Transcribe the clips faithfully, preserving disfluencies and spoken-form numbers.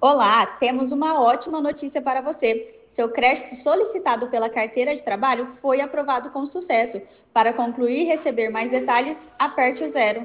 Olá, temos uma ótima notícia para você. Seu crédito solicitado pela carteira de trabalho foi aprovado com sucesso. Para concluir e receber mais detalhes, aperte o zero.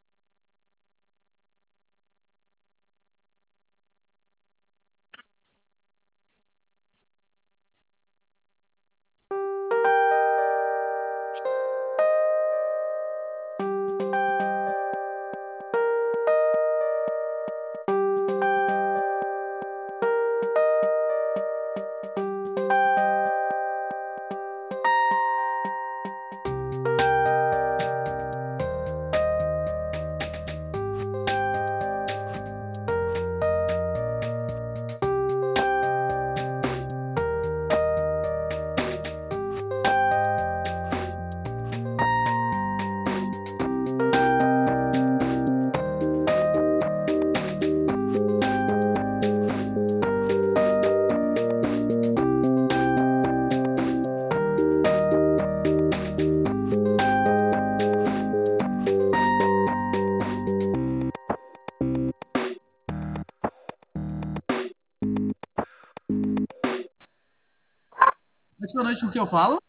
Boa noite, com que eu falo?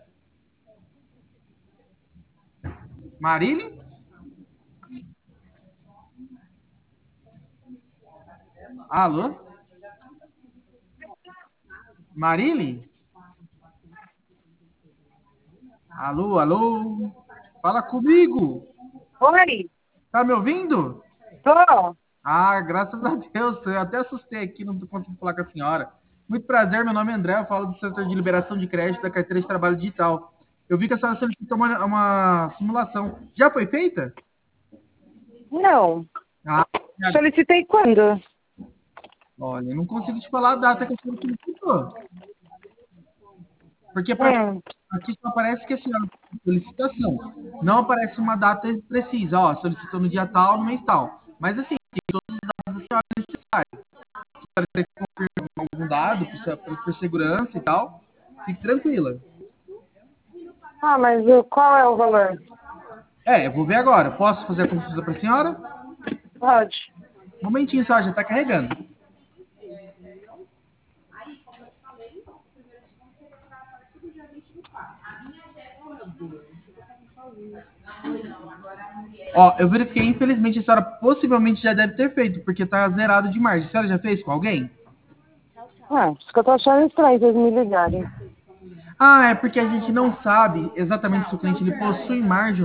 Marília? Alô? Marília? Alô, alô? Fala comigo! Oi, Tá me ouvindo? tô. Ah, graças a Deus, eu até assustei aqui, não tô conseguindo falar com a senhora. Muito prazer, meu nome é André, eu falo do setor de liberação de crédito da carteira de trabalho digital. Eu vi que a senhora solicitou uma, uma simulação. Já foi feita? Não. Ah, Solicitei quando? olha, eu não consigo te falar a data que a senhora solicitou. Porque pra- Hum. aqui só aparece que a senhora fez solicitação. Não aparece uma data precisa, ó, solicitou no dia tal, no mês tal. Mas assim, tem todos os dados da senhora necessários. Se a senhora tem que confirmar algum dado por, por- por segurança e tal, fique tranquila. Ah, mas o- qual é o valor? É, eu vou ver agora. Posso fazer a consulta para a senhora? Pode. Um momentinho só, já está carregando. Ó, eu verifiquei, infelizmente, a senhora possivelmente já deve ter feito, porque tá zerado de margem. A senhora já fez com alguém? Ah, isso que eu tô achando estranho vocês me ligarem. Ah, é porque a gente não sabe exatamente se o cliente ele possui margem